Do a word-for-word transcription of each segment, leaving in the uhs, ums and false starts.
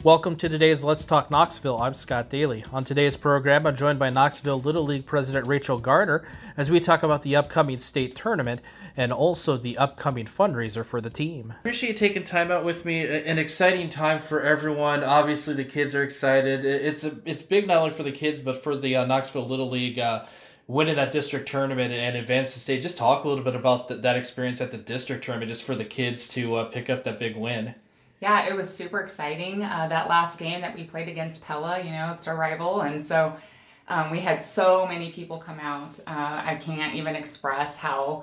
Welcome to today's Let's Talk Knoxville. I'm Scott Daly. On today's program, I'm joined by Knoxville Little League President Rachel Garner as we talk about the upcoming state tournament and also the upcoming fundraiser for the team. Appreciate you taking time out with me. An exciting time for everyone. Obviously, the kids are excited. It's a, it's big not only for the kids, but for the uh, Knoxville Little League uh, winning that district tournament and advance to state. Just talk a little bit about the, that experience at the district tournament, just for the kids to uh, pick up that big win. Yeah, it was super exciting. Uh, that last game that we played against Pella, you know, it's our rival. And so um, we had so many people come out. Uh, I can't even express how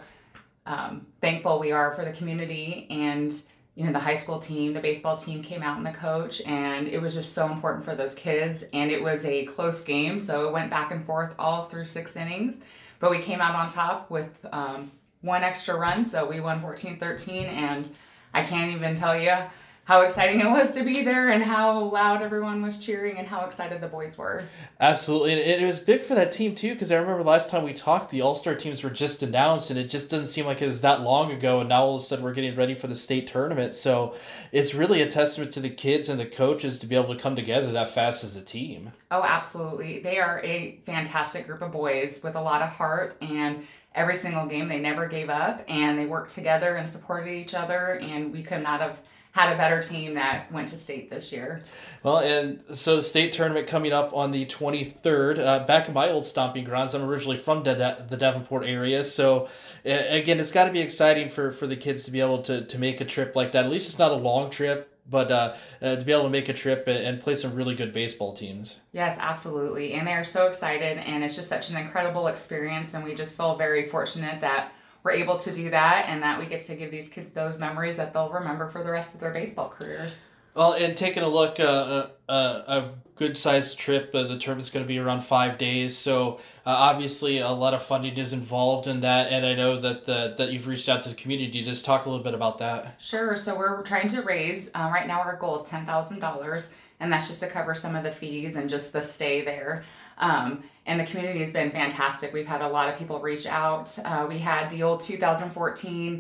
um, thankful we are for the community. And, you know, the high school team, the baseball team came out and the coach. And it was just so important for those kids. And it was a close game. So it went back and forth all through six innings. But we came out on top with um, one extra run. So we won fourteen thirteen. And I can't even tell you how exciting it was to be there and how loud everyone was cheering and how excited the boys were. Absolutely. And it was big for that team, too, because I remember last time we talked, the All-Star teams were just announced, and it just doesn't seem like it was that long ago, and now all of a sudden we're getting ready for the state tournament. So it's really a testament to the kids and the coaches to be able to come together that fast as a team. Oh, absolutely. They are a fantastic group of boys with a lot of heart, and every single game they never gave up, and they worked together and supported each other, and we could not have had a better team that went to state this year. Well, and so the state tournament coming up on the twenty-third, uh, back in my old stomping grounds. I'm originally from De- the Davenport area, so uh, again, it's got to be exciting for, for the kids to be able to, to make a trip like that. At least it's not a long trip, but uh, uh, to be able to make a trip and, and play some really good baseball teams. Yes, absolutely, and they're so excited, and it's just such an incredible experience, and we just feel very fortunate that we're able to do that and that we get to give these kids those memories that they'll remember for the rest of their baseball careers. Well, and taking a look, uh, uh, a good-sized trip, uh, the tournament's going to be around five days, so uh, obviously a lot of funding is involved in that, and I know that the, that you've reached out to the community. Just talk a little bit about that. Sure. So we're trying to raise, uh, right now our goal is ten thousand dollars, and that's just to cover some of the fees and just the stay there. Um, and the community has been fantastic. We've had a lot of people reach out. Uh, we had the old two thousand fourteen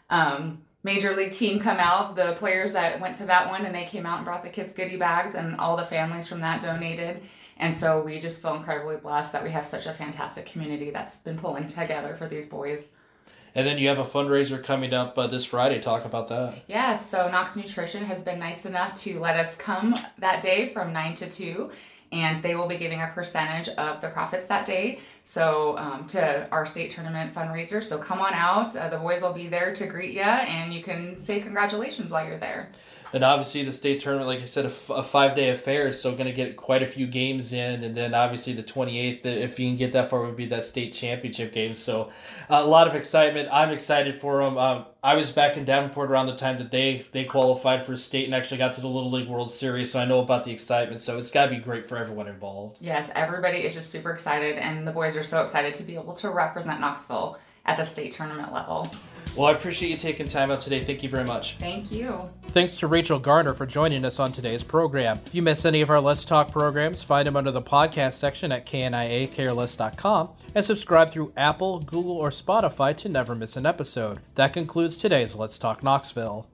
um, Major League team come out, the players that went to that one, and they came out and brought the kids goodie bags, and all the families from that donated. And so we just feel incredibly blessed that we have such a fantastic community that's been pulling together for these boys. And then you have a fundraiser coming up uh, this Friday. Talk about that. Yes, so Knox Nutrition has been nice enough to let us come that day from nine to two. And they will be giving a percentage of the profits that day so um, to our state tournament fundraiser. So come on out. Uh, the boys will be there to greet you, and you can say congratulations while you're there. And obviously the state tournament, like I said, a, f- a five-day affair, so going to get quite a few games in. And then obviously the twenty-eighth, if you can get that far, would be that state championship game. So uh, a lot of excitement. I'm excited for them. Um, I was back in Davenport around the time that they, they qualified for state and actually got to the Little League World Series, so I know about the excitement. So it's got to be great for everyone involved. Yes, everybody is just super excited, and the boys are so excited to be able to represent Knoxville at the state tournament level. Well, I appreciate you taking time out today. Thank you very much. Thank you. Thanks to Rachel Garner for joining us on today's program. If you miss any of our Let's Talk programs, find them under the podcast section at K N I A K R L S dot com and subscribe through Apple, Google, or Spotify to never miss an episode. That concludes today's Let's Talk Knoxville.